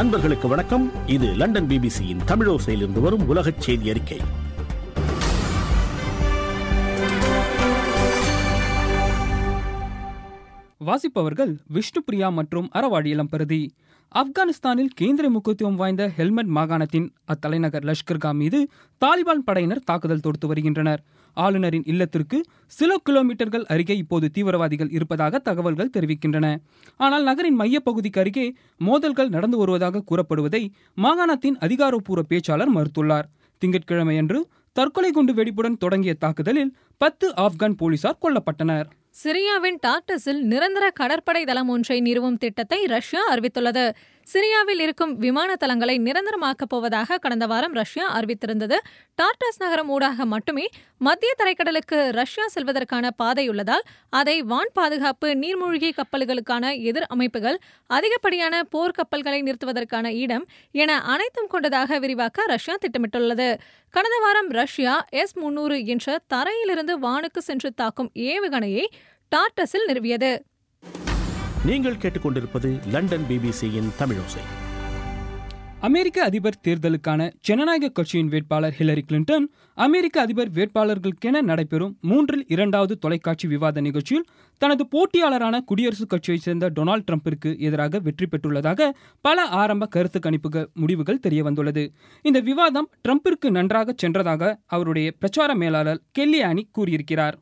அன்பர்களுக்கு வணக்கம். இது லண்டன் பிபிசியின் தமிழோசையிலிருந்து வரும் உலகச் செய்தி அறிக்கை. வாசிப்பவர்கள் விஷ்ணுபிரியா மற்றும் அறவாழி இளம்பரதி. ஆப்கானிஸ்தானில் கேந்திர முக்கியத்துவம் வாய்ந்த ஹெல்மண்ட் மாகாணத்தின் அத்தலைநகர் லஷ்கர்கா மீது தாலிபான் படையினர் தாக்குதல் தொடுத்து வருகின்றனர். ஆளுநரின் இல்லத்திற்கு சில கிலோமீட்டர்கள் அருகே இப்போது தீவிரவாதிகள் இருப்பதாக தகவல்கள் தெரிவிக்கின்றன. ஆனால் நகரின் மையப்பகுதிக்கு அருகே மோதல்கள் நடந்து வருவதாக கூறப்படுவதை மாகாணத்தின் அதிகாரப்பூர்வ பேச்சாளர் மறுத்துள்ளார். திங்கட்கிழமையன்று தற்கொலை குண்டு வெடிப்புடன் தொடங்கிய தாக்குதலில் 10 ஆப்கான் போலீசார் கொல்லப்பட்டனர். சிரியாவின் டார்டஸில் நிரந்தர கடற்படை தளம் ஒன்றை நிறுவும் திட்டத்தை ரஷ்யா அறிவித்துள்ளது. சிரியாவில் இருக்கும் விமான தளங்களை நிரந்தரமாக்கப் போவதாக கடந்த வாரம் ரஷ்யா அறிவித்திருந்தது. டார்டஸ் நகரம் ஊடாக மட்டுமே மத்திய தரைக்கடலுக்கு ரஷ்யா செல்வதற்கான பாதையுள்ளதால் அதை வான் பாதுகாப்பு, நீர்மூழ்கி கப்பல்களுக்கான எதிர் அமைப்புகள், அதிகப்படியான போர் கப்பல்களை நிறுத்துவதற்கான இடம் என அனைத்தும் கொண்டதாக விரிவாக்க ரஷ்யா திட்டமிட்டுள்ளது. கடந்த வாரம் ரஷ்யா S-300 என்ற தரையிலிருந்து வானுக்கு சென்று தாக்கும் ஏவுகணையை டார்டஸில் நிறுவியது. நீங்கள் கேட்டுக்கொண்டிருப்பது லண்டன் பிபிசியின் தமிழோசை. அமெரிக்க அதிபர் தேர்தலுக்கான ஜனநாயக கட்சியின் வேட்பாளர் ஹிலரி கிளின்டன் அமெரிக்க அதிபர் வேட்பாளர்களுக்கென நடைபெறும் 3-2வது தொலைக்காட்சி விவாத நிகழ்ச்சியில் தனது போட்டியாளரான குடியரசுக் கட்சியைச் சேர்ந்த டொனால்டு டிரம்பிற்கு எதிராக வெற்றி பெற்றுள்ளதாக பல ஆரம்ப கருத்து கணிப்பு முடிவுகள் தெரியவந்துள்ளது. இந்த விவாதம் டிரம்பிற்கு நன்றாக சென்றதாக அவருடைய பிரச்சார மேலாளர் கெல்லி ஆனி கூறியிருக்கிறார்.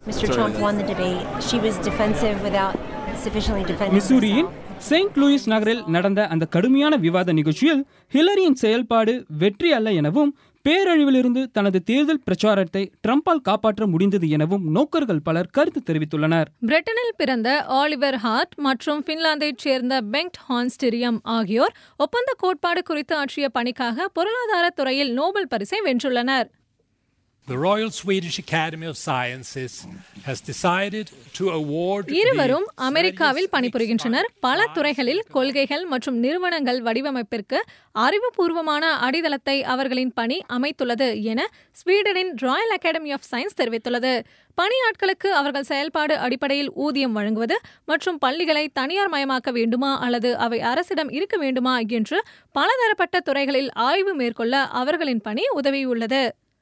மிசூரியின் செயின்ட் லூயிஸ் நகரில் நடந்த அந்த கடுமையான விவாத நிகழ்ச்சியில் ஹிலரியின் செயல்பாடு வெற்றி அல்ல எனவும் பேரழிவிலிருந்து தனது தேர்தல் பிரச்சாரத்தை டிரம்பால் காப்பாற்ற முடிந்தது எனவும் நோக்கர்கள் பலர் கருத்து தெரிவித்துள்ளனர். பிரிட்டனில் பிறந்த ஆலிவர் ஹார்ட் மற்றும் பின்லாந்தைச் சேர்ந்த பெங்ட் ஹான்ஸ்டிரியம் ஆகியோர் ஒப்பந்த கோட்பாடு குறித்து ஆற்றிய பணிக்காக பொருளாதார துறையில் நோபல் பரிசை வென்றுள்ளனர். The Royal Swedish Academy of Sciences has decided to award. இருவரும் அமெரிக்காவில் பணிபுரிகின்றனர். பல துறைகளில் கொள்கைகள் மற்றும் நிறுவனங்கள் வடிவமைப்பிற்கு அறிவுபூர்வமான அடித்தளத்தை அவர்களின் பணி அமைத்துள்ளது என ஸ்வீடனின் ராயல் அகாடமி ஆஃப் சயின்ஸ் தெரிவித்துள்ளது. பணியாட்களுக்கு அவர்கள் செயல்பாடு அடிப்படையில் ஊதியம் வழங்குவது மற்றும் பள்ளிகளை தனியார் மயமாக்க வேண்டுமா அல்லது அவை அரசிடம் இருக்க வேண்டுமா என்று பலதரப்பட்ட துறைகளில் ஆய்வு மேற்கொள்ள அவர்களின் பணி உதவியுள்ளது.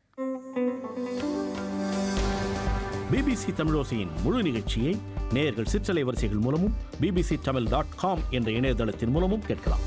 பிபிசி தமிழோசையின் முழு நிகழ்ச்சியை நேயர்கள் சிற்றலை வரிசைகள் மூலமும் bbctamil.com என்ற இணையதளத்தின் மூலமும் கேட்கலாம்.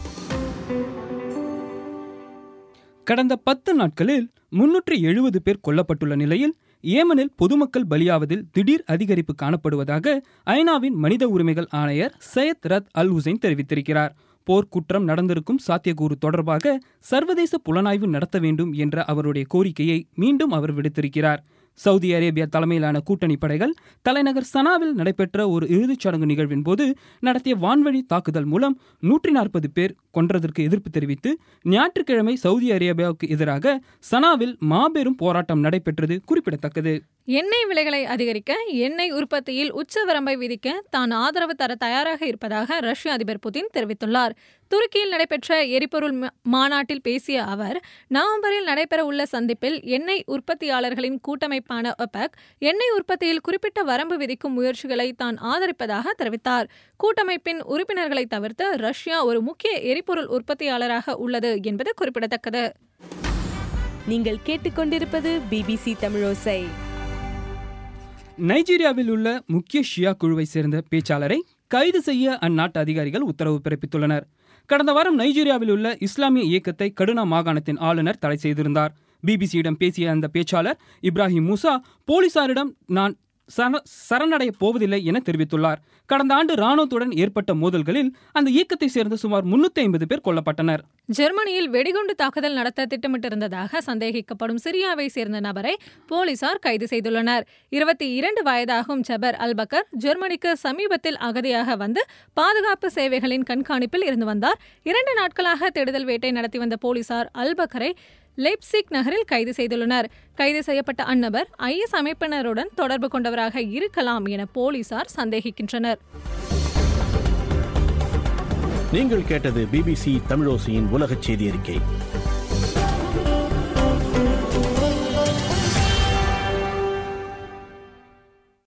கடந்த 10 நாட்களில் 370 பேர் கொல்லப்பட்டுள்ள நிலையில் ஏமனில் பொதுமக்கள் பலியாவதில் திடீர் அதிகரிப்பு காணப்படுவதாக ஐநாவின் மனித உரிமைகள் ஆணையர் சையத் ரத் அல் ஹுசைன் தெரிவித்திருக்கிறார். போர்க்குற்றம் நடந்திருக்கும் சாத்தியக்கூறு தொடர்பாக சர்வதேச புலனாய்வு நடத்த வேண்டும் என்ற அவருடைய கோரிக்கையை மீண்டும் அவர் விடுத்திருக்கிறார். சவுதி அரேபியா தலைமையிலான கூட்டணி படைகள் தலைநகர் சனாவில் நடைபெற்ற ஒரு இறுதிச் சடங்கு நிகழ்வின் போது நடத்திய வான்வழி தாக்குதல் மூலம் 140 பேர் கொன்றதற்கு எதிர்ப்பு தெரிவித்து ஞாயிற்றுக்கிழமை சவுதி அரேபியாவுக்கு எதிராக சனாவில் மாபெரும் போராட்டம் நடைபெற்றது குறிப்பிடத்தக்கது. எண்ணெய் விலைகளை அதிகரிக்க, எண்ணெய் உற்பத்தியில் உச்சவரம்பை விதிக்க தான் ஆதரவு தர தயாராக இருப்பதாக ரஷ்ய அதிபர் புதின் தெரிவித்துள்ளார். துருக்கியில் நடைபெற்ற எரிபொருள் மாநாட்டில் பேசிய அவர், நவம்பரில் நடைபெற உள்ள சந்திப்பில் எண்ணெய் உற்பத்தியாளர்களின் கூட்டமைப்பான ஒபெக் எண்ணெய் உற்பத்தியில் குறிப்பிட்ட வரம்பு விதிக்கும் முயற்சிகளை தான் ஆதரிப்பதாக தெரிவித்தார். கூட்டமைப்பின் உறுப்பினர்களை தவிர்த்து ரஷ்யா ஒரு முக்கிய எரிபொருள் உற்பத்தியாளராக உள்ளது என்பது குறிப்பிடத்தக்கது. நீங்கள் கேட்டுக்கொண்டிருப்பது பிபிசி தமிழோசை. நைஜீரியாவில் உள்ள முக்கிய ஷியா குழுவை சேர்ந்த பேச்சாளரை கைது செய்ய அந்நாட்டு அதிகாரிகள் உத்தரவு பிறப்பித்துள்ளனர். கடந்த வாரம் நைஜீரியாவில் உள்ள இஸ்லாமிய இயக்கத்தை கடுனா மாகாணத்தின் ஆளுநர் தடை செய்திருந்தார். பிபிசியிடம் பேசிய அந்த பேச்சாளர் இப்ராஹிம் மூசா போலீசாரிடம் நான் சரணடைய போவதில்லை என தெரிவித்துள்ளார். கடந்த ஆண்டு ராணுவத்துடன் ஏற்பட்ட மோதல்களில் அந்த இயக்கத்தை சேர்ந்த சுமார் 350 பேர் கொல்லப்பட்டனர். ஜெர்மனியில் வெடிகுண்டு தாக்குதல் நடத்த திட்டமிட்டிருந்ததாக சந்தேகிக்கப்படும் சிரியாவை சேர்ந்த நபரை போலீசார் கைது செய்துள்ளனர். 22 வயதாகும் ஜபர் அல்பக்கர் ஜெர்மனிக்கு சமீபத்தில் அகதியாக வந்து பாதுகாப்பு சேவைகளின் கண்காணிப்பில் இருந்து வந்தார். 2 நாட்களாக தேடுதல் வேட்டை நடத்தி வந்த போலீசார் அல்பக்கரை லெய்ப்சிக் நகரில் கைது செய்துள்ளனர். கைது செய்யப்பட்ட அந்நபர் IS அமைப்பினருடன் தொடர்பு கொண்டவராக இருக்கலாம் என போலீசார் சந்தேகிக்கின்றனர். நீங்கள் கேட்டது பிபிசி தமிழோசையின் உலகச் செய்தி அறிக்கை.